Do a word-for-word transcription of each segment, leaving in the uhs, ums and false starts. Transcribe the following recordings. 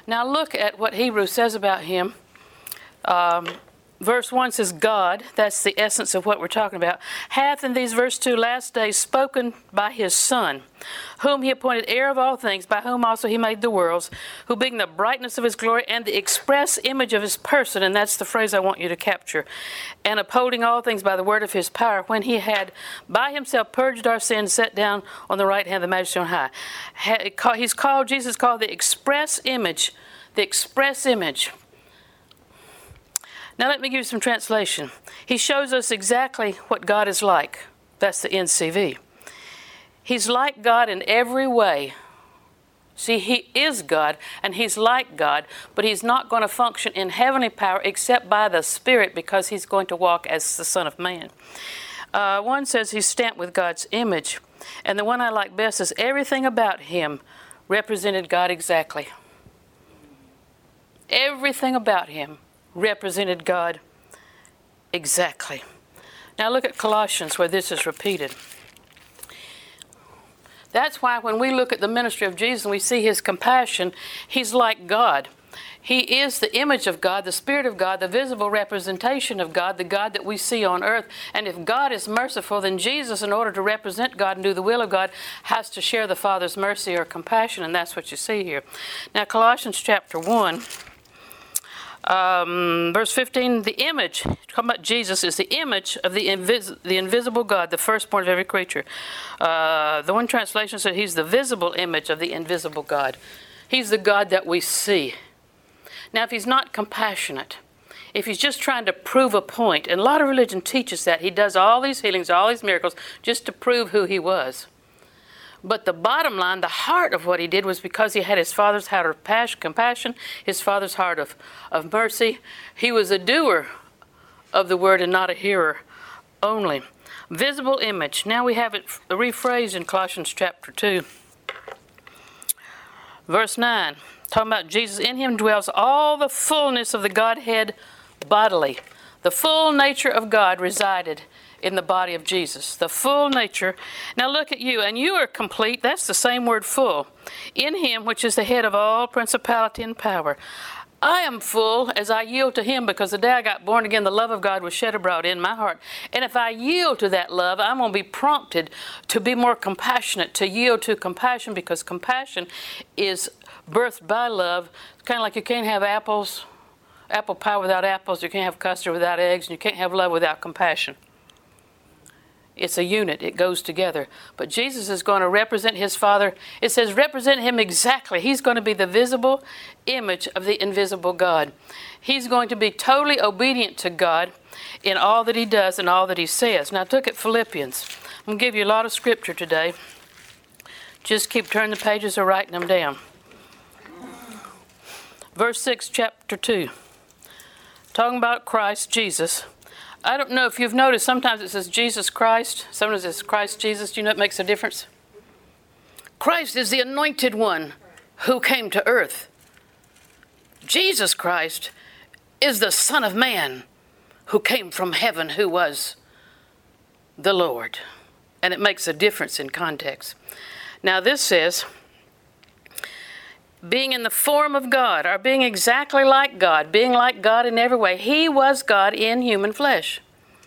Now look at what Hebrews says about him. Um, verse one says, God, that's the essence of what we're talking about, hath in these verse two last days spoken by his Son, whom he appointed heir of all things, by whom also he made the worlds, who being the brightness of his glory and the express image of his person, and that's the phrase I want you to capture, and upholding all things by the word of his power, when he had by himself purged our sins, sat down on the right hand of the Majesty on high. He's called, Jesus called the express image, the express image. Now let me give you some translation. He shows us exactly what God is like. That's the N C V. He's like God in every way. See, he is God, and he's like God, but he's not going to function in heavenly power except by the Spirit, because he's going to walk as the Son of Man. Uh, one says he's stamped with God's image, and the one I like best is everything about him represented God exactly. Everything about him represented God exactly. Now look at Colossians, where this is repeated. That's why when we look at the ministry of Jesus and we see his compassion, he's like God. He is the image of God, the Spirit of God, the visible representation of God, the God that we see on earth. And if God is merciful, then Jesus, in order to represent God and do the will of God, has to share the Father's mercy or compassion, and that's what you see here. Now Colossians chapter one, Um, verse fifteen, the image, talking about Jesus, is the image of the, invis- the invisible God, the firstborn of every creature. Uh, the one translation said he's the visible image of the invisible God. He's the God that we see. Now, if he's not compassionate, if he's just trying to prove a point, and a lot of religion teaches that, he does all these healings, all these miracles, just to prove who he was. But the bottom line, the heart of what he did, was because he had his Father's heart of passion, compassion, his Father's heart of, of mercy. He was a doer of the word and not a hearer only. Visible image. Now we have it rephrased in Colossians chapter two. Verse nine, talking about Jesus. In him dwells all the fullness of the Godhead bodily. The full nature of God resided in the body of Jesus, the full nature. Now look at you, and you are complete. That's the same word, full. In him, which is the head of all principality and power. I am full as I yield to him, because the day I got born again, the love of God was shed abroad in my heart. And if I yield to that love, I'm going to be prompted to be more compassionate, to yield to compassion, because compassion is birthed by love. It's kind of like you can't have apples, apple pie without apples, you can't have custard without eggs, and you can't have love without compassion. It's a unit. It goes together. But Jesus is going to represent his Father. It says represent him exactly. He's going to be the visible image of the invisible God. He's going to be totally obedient to God in all that he does and all that he says. Now look at Philippians. I'm going to give you a lot of scripture today. Just keep turning the pages or writing them down. Verse six, chapter two. Talking about Christ, Jesus. I don't know if you've noticed, sometimes it says Jesus Christ, sometimes it says Christ Jesus. Do you know it makes a difference? Christ is the anointed one who came to earth. Jesus Christ is the Son of Man who came from heaven, who was the Lord. And it makes a difference in context. Now this says, being in the form of God, or being exactly like God, being like God in every way. He was God in human flesh.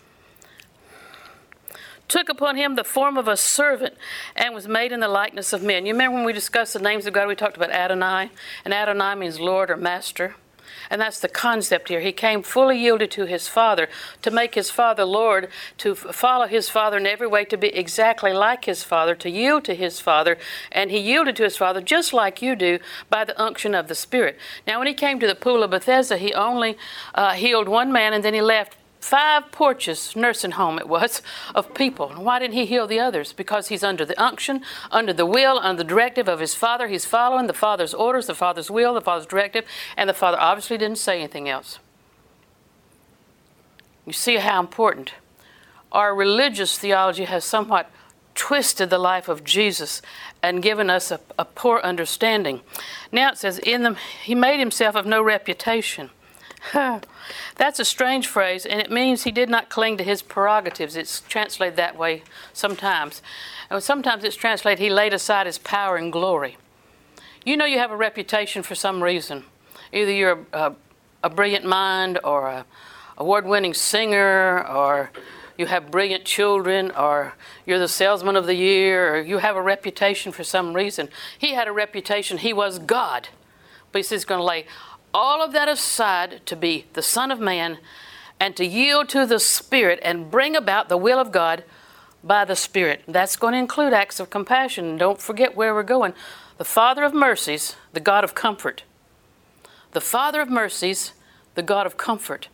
Took upon him the form of a servant and was made in the likeness of men. You remember when we discussed the names of God, we talked about Adonai, and Adonai means Lord or Master. And that's the concept here. He came fully yielded to his Father, to make his Father Lord, to follow his Father in every way, to be exactly like his Father, to yield to his Father. And he yielded to his Father just like you do by the unction of the Spirit. Now when he came to the pool of Bethesda, he only uh, healed one man, and then he left five porches, nursing home it was, of people. And why didn't he heal the others? Because he's under the unction, under the will, under the directive of his Father. He's following the Father's orders, the Father's will, the Father's directive, and the Father obviously didn't say anything else. You see how important. Our religious theology has somewhat twisted the life of Jesus and given us a, a poor understanding. Now it says, in them, he made himself of no reputation. That's a strange phrase, and it means he did not cling to his prerogatives. It's translated that way sometimes. And sometimes it's translated, he laid aside his power and glory. You know you have a reputation for some reason. Either you're a, a, a brilliant mind, or a award-winning singer, or you have brilliant children, or you're the salesman of the year, or you have a reputation for some reason. He had a reputation. He was God. But he says he's going to lay all of that aside to be the Son of Man and to yield to the Spirit and bring about the will of God by the Spirit. That's going to include acts of compassion. Don't forget where we're going. The Father of mercies, the God of comfort. The Father of mercies, the God of comfort.